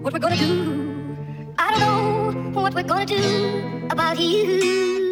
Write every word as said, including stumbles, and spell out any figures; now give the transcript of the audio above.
what we're gonna do. I don't know what we're gonna do about you.